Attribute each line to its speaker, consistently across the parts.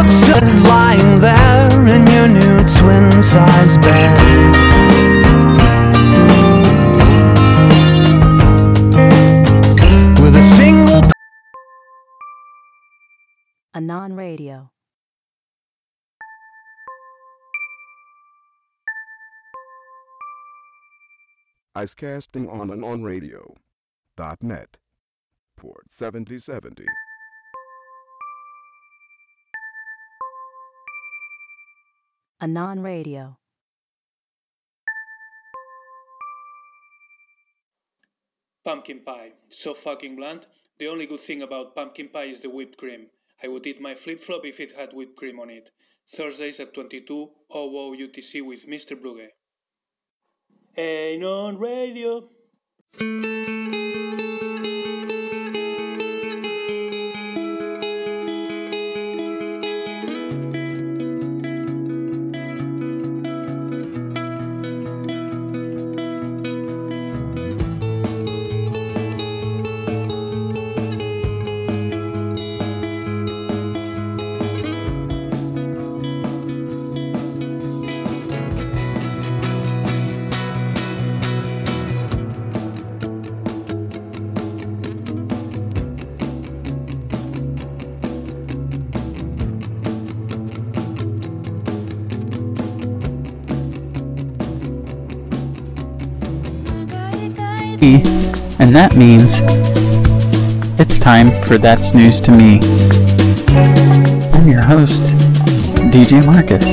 Speaker 1: books lying there in your new twin-size bed. With a single
Speaker 2: Anon Radio.
Speaker 3: Icecasting on AnonRadio.net. Port 7070.
Speaker 2: Anon Radio.
Speaker 4: Pumpkin pie. So fucking bland. The only good thing about pumpkin pie is the whipped cream. I would eat my flip-flop if it had whipped cream on it. Thursdays at 22:00 UTC with Mr. Brugge. Anon Radio.
Speaker 5: And that means it's time for That's News to Me. I'm your host, DJ Marcus.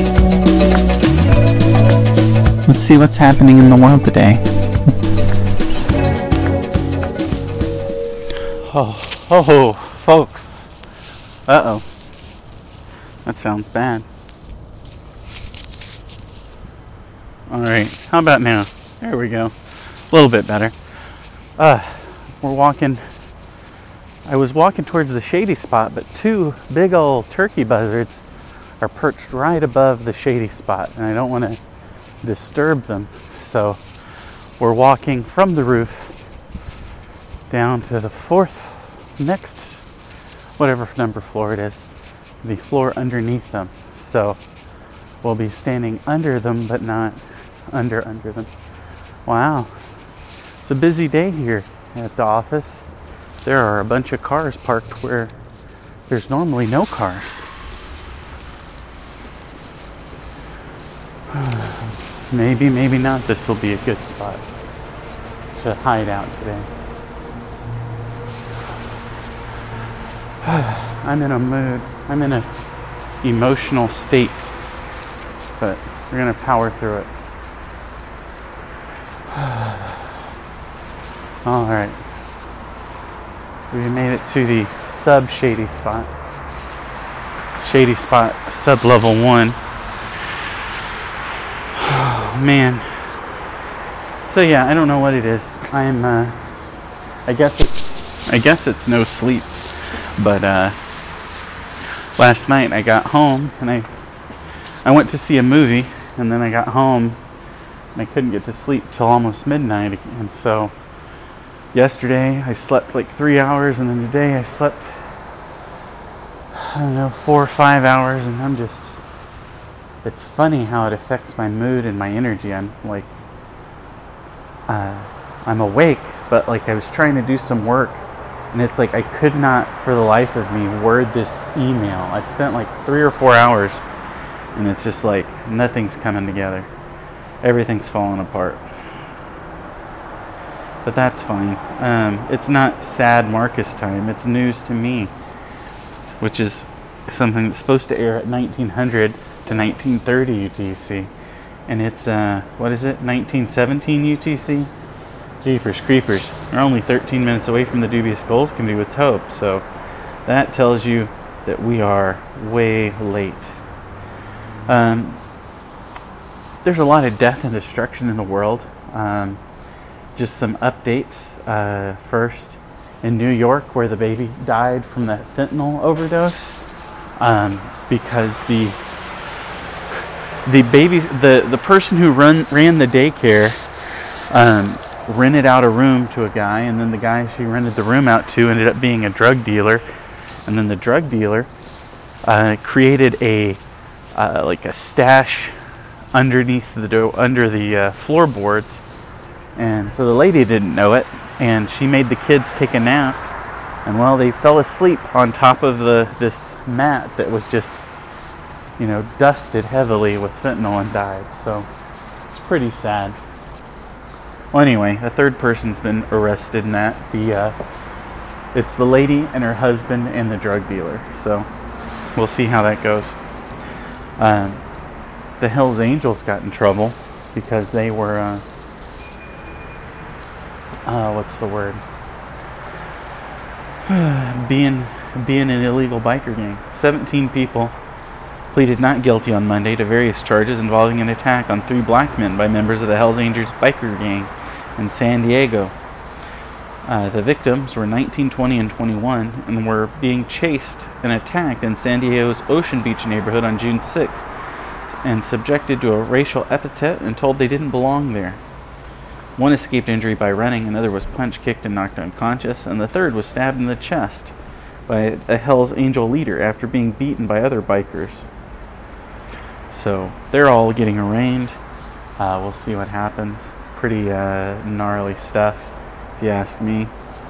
Speaker 5: Let's see what's happening in the world today. Oh, folks. Uh-oh. That sounds bad. Alright, how about now? There we go. A little bit better. I was walking towards the shady spot, but two big old turkey buzzards are perched right above the shady spot, and I don't want to disturb them. So we're walking from the roof down to the next, whatever number floor it is, the floor underneath them. So we'll be standing under them, but not under them. Wow. It's a busy day here at the office. There are a bunch of cars parked where there's normally no cars. Maybe not. This will be a good spot to hide out today. I'm in a mood. I'm in an emotional state, but we're gonna power through it. All right. We made it to the sub-shady spot. Shady spot, sub-level 1. Oh, man. So yeah, I don't know what it is. I'm, I guess it's no sleep. But, last night I got home and I went to see a movie, and then I got home and I couldn't get to sleep till almost midnight again. So yesterday I slept like 3 hours, and then today I slept, 4 or 5 hours, and it's funny how it affects my mood and my energy. I'm like, I'm awake, but like I was trying to do some work, and it's like I could not for the life of me word this email. I spent like 3 or 4 hours, and it's just like nothing's coming together. Everything's falling apart. But that's fine. It's not sad Marcus time. It's news to me, which is something that's supposed to air at 1900 to 1930 UTC. And it's, 1917 UTC? Jeepers creepers. We're only 13 minutes away from the Dubious Goals Committee with Tope. So that tells you that we are way late. There's a lot of death and destruction in the world. Just some updates. First, in New York, where the baby died from that fentanyl overdose, because the person who ran the daycare rented out a room to a guy, and then the guy she rented the room out to ended up being a drug dealer, and then the drug dealer created a like a stash underneath under the floorboards, and so the lady didn't know it, and she made the kids take a nap, and well, they fell asleep on top of this mat that was just, dusted heavily with fentanyl and died. So it's pretty sad. Well, anyway, a third person's been arrested in that. It's the lady and her husband and the drug dealer. So we'll see how that goes. The Hells Angels got in trouble because they were, what's the word? being an illegal biker gang. 17 people pleaded not guilty on Monday to various charges involving an attack on 3 black men by members of the Hells Angels biker gang in San Diego. The victims were 19, 20, and 21 and were being chased and attacked in San Diego's Ocean Beach neighborhood on June 6th and subjected to a racial epithet and told they didn't belong there. One escaped injury by running, another was punched, kicked, and knocked unconscious, and the third was stabbed in the chest by a Hells Angel leader after being beaten by other bikers. So they're all getting arraigned. We'll see what happens. Pretty gnarly stuff, if you ask me.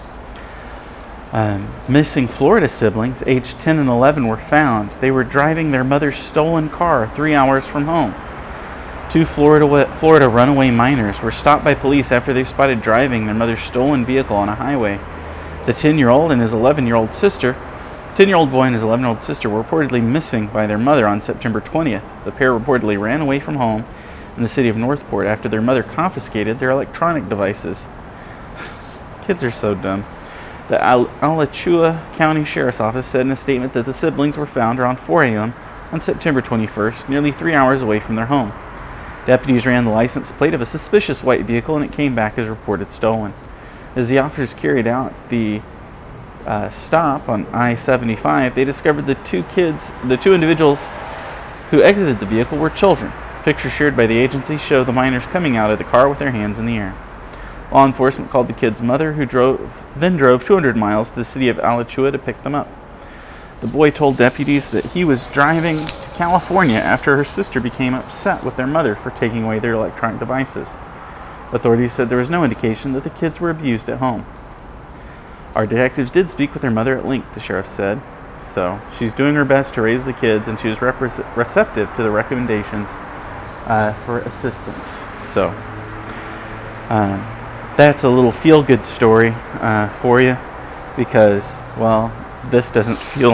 Speaker 5: Missing Florida siblings, aged 10 and 11, were found. They were driving their mother's stolen car 3 hours from home. 2 Florida runaway minors were stopped by police after they spotted driving their mother's stolen vehicle on a highway. The 10-year-old and his 11-year-old sister, 10-year-old boy and his 11-year-old sister, were reportedly missing by their mother on September 20th. The pair reportedly ran away from home in the city of Northport after their mother confiscated their electronic devices. Kids are so dumb. The Alachua County Sheriff's Office said in a statement that the siblings were found around 4 a.m. on September 21st, nearly 3 hours away from their home. Deputies ran the license plate of a suspicious white vehicle and it came back as reported stolen. As the officers carried out the stop on I-75, they discovered the two individuals who exited the vehicle were children. Pictures shared by the agency show the minors coming out of the car with their hands in the air. Law enforcement called the kids' mother, who then drove 200 miles to the city of Alachua to pick them up. The boy told deputies that he was driving to California after her sister became upset with their mother for taking away their electronic devices. Authorities said there was no indication that the kids were abused at home. Our detectives did speak with their mother at length, the sheriff said. So she's doing her best to raise the kids, and she was receptive to the recommendations for assistance. So that's a little feel-good story for you, because, well, this doesn't feel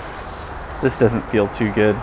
Speaker 5: too good.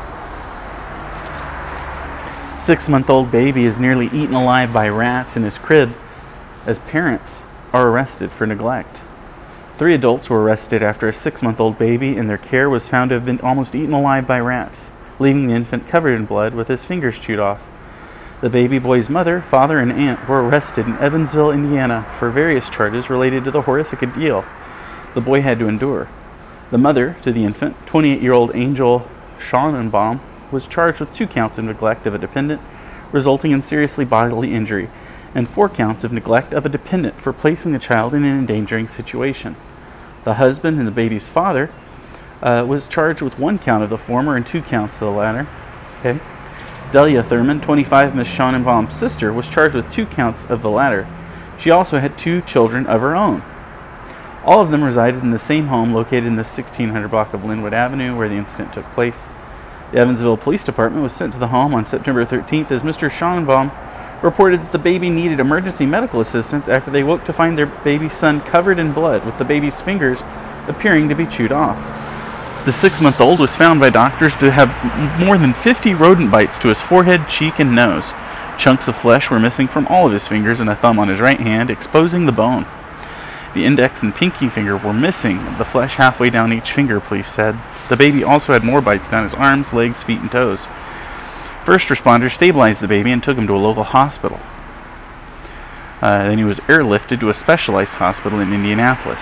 Speaker 5: 6-month-old baby is nearly eaten alive by rats in his crib as parents are arrested for neglect. 3 adults were arrested after a 6-month-old baby in their care was found to have been almost eaten alive by rats, leaving the infant covered in blood with his fingers chewed off. The baby boy's mother, father, and aunt were arrested in Evansville, Indiana, for various charges related to the horrific ordeal the boy had to endure. The mother to the infant, 28-year-old Angel Schonenbaum, was charged with 2 counts of neglect of a dependent, resulting in seriously bodily injury, and 4 counts of neglect of a dependent for placing the child in an endangering situation. The husband and the baby's father was charged with 1 count of the former and 2 counts of the latter. Okay. Delia Thurman, 25, Ms. Schonenbaum's sister, was charged with 2 counts of the latter. She also had 2 children of her own. All of them resided in the same home located in the 1600 block of Linwood Avenue where the incident took place. The Evansville Police Department was sent to the home on September 13th as Mr. Schonenbaum reported that the baby needed emergency medical assistance after they woke to find their baby son covered in blood, with the baby's fingers appearing to be chewed off. The 6-month-old was found by doctors to have more than 50 rodent bites to his forehead, cheek, and nose. Chunks of flesh were missing from all of his fingers and a thumb on his right hand, exposing the bone. The index and pinky finger were missing, the flesh halfway down each finger, police said. The baby also had more bites down his arms, legs, feet, and toes. First responders stabilized the baby and took him to a local hospital. Then he was airlifted to a specialized hospital in Indianapolis.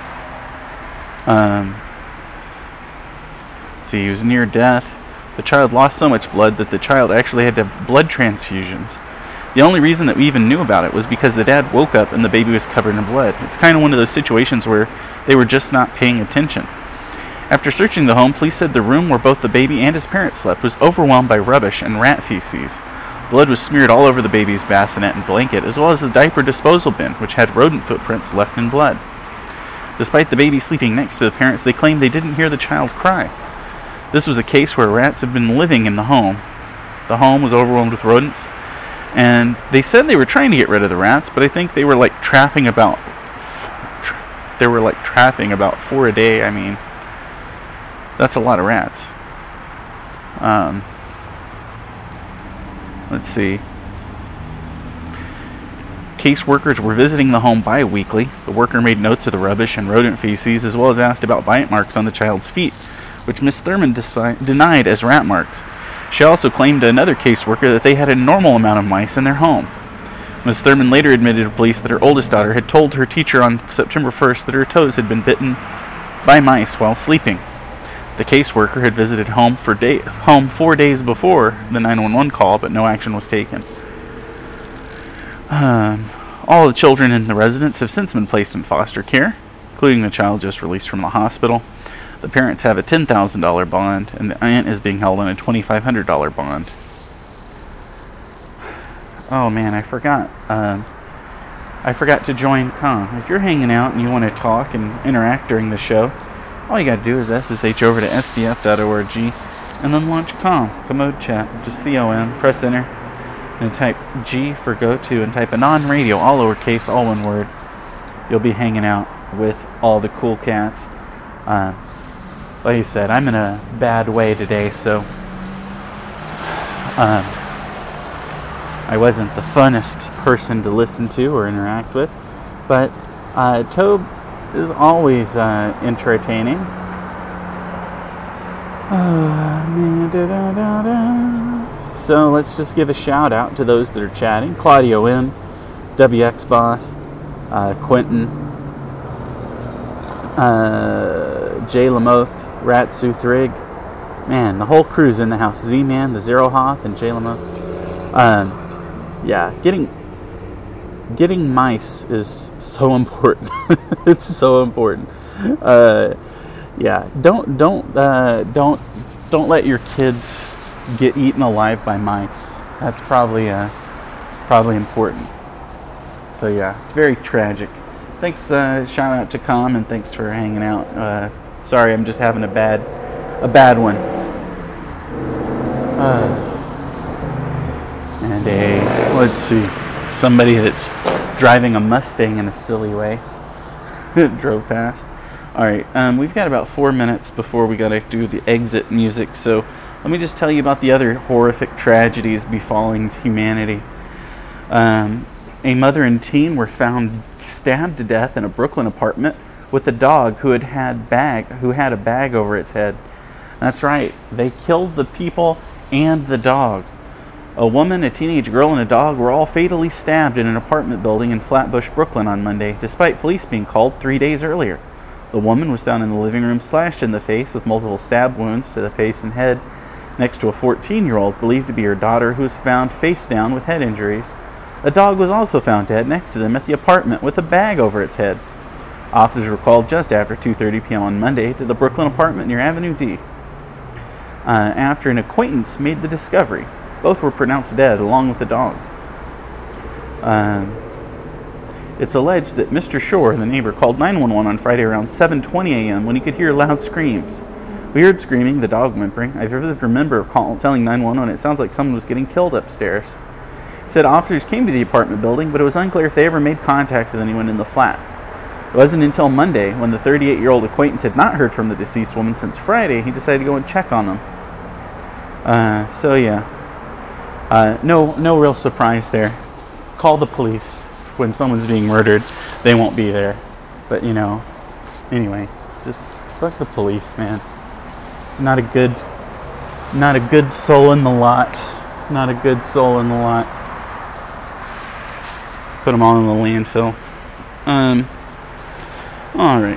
Speaker 5: He was near death. The child lost so much blood that the child actually had to have blood transfusions. The only reason that we even knew about it was because the dad woke up and the baby was covered in blood. It's kind of one of those situations where they were just not paying attention. After searching the home, police said the room where both the baby and his parents slept was overwhelmed by rubbish and rat feces. Blood was smeared all over the baby's bassinet and blanket, as well as the diaper disposal bin, which had rodent footprints left in blood. Despite the baby sleeping next to the parents, they claimed they didn't hear the child cry. This was a case where rats had been living in the home. The home was overwhelmed with rodents, and they said they were trying to get rid of the rats, but I think they were trapping about 4 a day. I mean, that's a lot of rats. Let's see. Caseworkers were visiting the home bi-weekly. The worker made notes of the rubbish and rodent feces, as well as asked about bite marks on the child's feet, which Miss Thurman denied as rat marks. She also claimed to another caseworker that they had a normal amount of mice in their home. Miss Thurman later admitted to police that her oldest daughter had told her teacher on September 1st that her toes had been bitten by mice while sleeping. The caseworker had visited home 4 days before the 911 call, but no action was taken. All the children in the residence have since been placed in foster care, including the child just released from the hospital. The parents have a $10,000 bond, and the aunt is being held on a $2,500 bond. Oh man, I forgot to join COM. If you're hanging out and you want to talk and interact during the show, all you gotta do is SSH over to sdf.org and then launch COM, Commode Chat, just COM, press enter, and type G for go to and type Anon Radio, all lowercase, all one word. You'll be hanging out with all the cool cats. Like I said, I'm in a bad way today, so I wasn't the funnest person to listen to or interact with, but Tobe is always entertaining. So let's just give a shout out to those that are chatting. Claudio M, WX Boss, Quentin, Jay Lamoth, Ratsu Thrig. Man, the whole crew's in the house. Z-Man, the Zero Hoth, and Jay Lamoth. Yeah, getting mice is so important. It's so important. Yeah, don't let your kids get eaten alive by mice. That's probably important. So yeah, it's very tragic. Thanks, shout out to Com, and thanks for hanging out. Sorry, I'm just having a bad one. And let's see, somebody that's driving a Mustang in a silly way drove past. Alright, we've got about 4 minutes before we gotta do the exit music, so let me just tell you about the other horrific tragedies befalling humanity. A mother and teen were found stabbed to death in a Brooklyn apartment with a dog who had a bag over its head. That's right, they killed the people and the dog. A woman, a teenage girl, and a dog were all fatally stabbed in an apartment building in Flatbush, Brooklyn on Monday, despite police being called 3 days earlier. The woman was found in the living room slashed in the face with multiple stab wounds to the face and head, next to a 14-year-old believed to be her daughter, who was found face down with head injuries. A dog was also found dead next to them at the apartment with a bag over its head. Officers were called just after 2:30 p.m. on Monday to the Brooklyn apartment near Avenue D. After an acquaintance made the discovery. Both were pronounced dead, along with the dog. It's alleged that Mr. Shore, the neighbor, called 911 on Friday around 7:20 a.m. when he could hear loud screams. We heard screaming, the dog whimpering. I vividly remember telling 911 it sounds like someone was getting killed upstairs. He said officers came to the apartment building, but it was unclear if they ever made contact with anyone in the flat. It wasn't until Monday, when the 38-year-old acquaintance had not heard from the deceased woman since Friday, he decided to go and check on them. So yeah. No real surprise there. Call the police when someone's being murdered. They won't be there. But anyway, just fuck the police, man. Not a good soul in the lot. Not a good soul in the lot. Put them all in the landfill. Alright.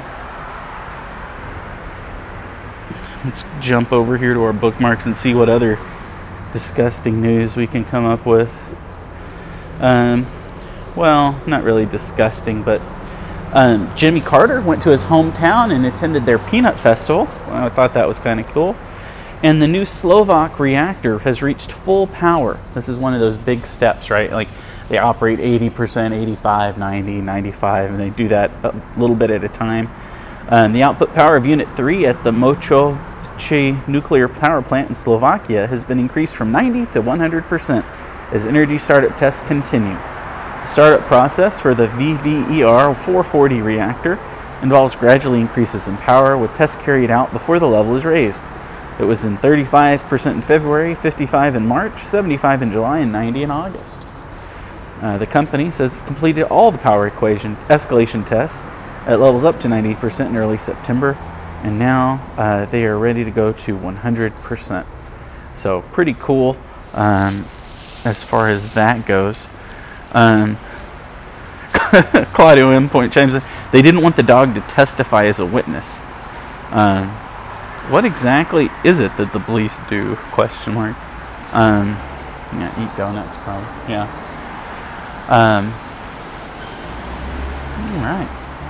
Speaker 5: Let's jump over here to our bookmarks and see what other disgusting news we can come up with. Well, not really disgusting, but Jimmy Carter went to his hometown and attended their peanut festival. I thought that was kind of cool. And the new Slovak reactor has reached full power. This is one of those big steps, right? Like they operate 80%, 85, 90, 95, and they do that a little bit at a time. The output power of Unit 3 at the Mochovce nuclear power plant in Slovakia has been increased from 90 to 100% as energy startup tests continue. The startup process for the VVER 440 reactor involves gradually increases in power with tests carried out before the level is raised. It was in 35% in February, 55 in March, 75 in July, and 90 in August. The company says it's completed all the power equation escalation tests at levels up to 90% in early September, and now they are ready to go to 100%. So pretty cool as far as that goes. Claudio M. Point chimes in, they didn't want the dog to testify as a witness. What exactly is it that the police do? Question mark. Yeah, eat donuts probably. Yeah. All right.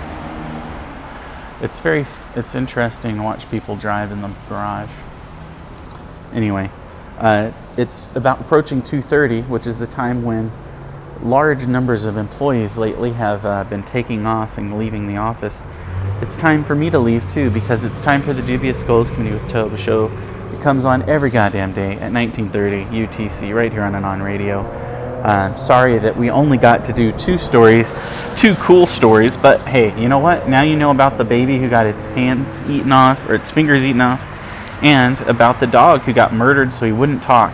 Speaker 5: It's interesting to watch people drive in the garage. Anyway, it's about approaching 2:30, which is the time when large numbers of employees lately have been taking off and leaving the office. It's time for me to leave too, because it's time for the Dubious Skulls Committee with Toe, the show. It comes on every goddamn day at 1930 UTC right here on Anon Radio. Sorry that we only got to do two cool stories, but hey, you know what? Now you know about the baby who got its hands eaten off, or its fingers eaten off, and about the dog who got murdered so he wouldn't talk.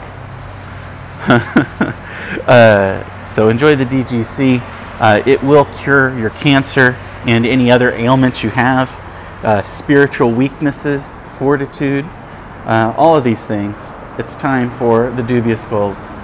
Speaker 5: So enjoy the DGC. It will cure your cancer and any other ailments you have, spiritual weaknesses, fortitude, all of these things. It's time for the Dubious Skulls.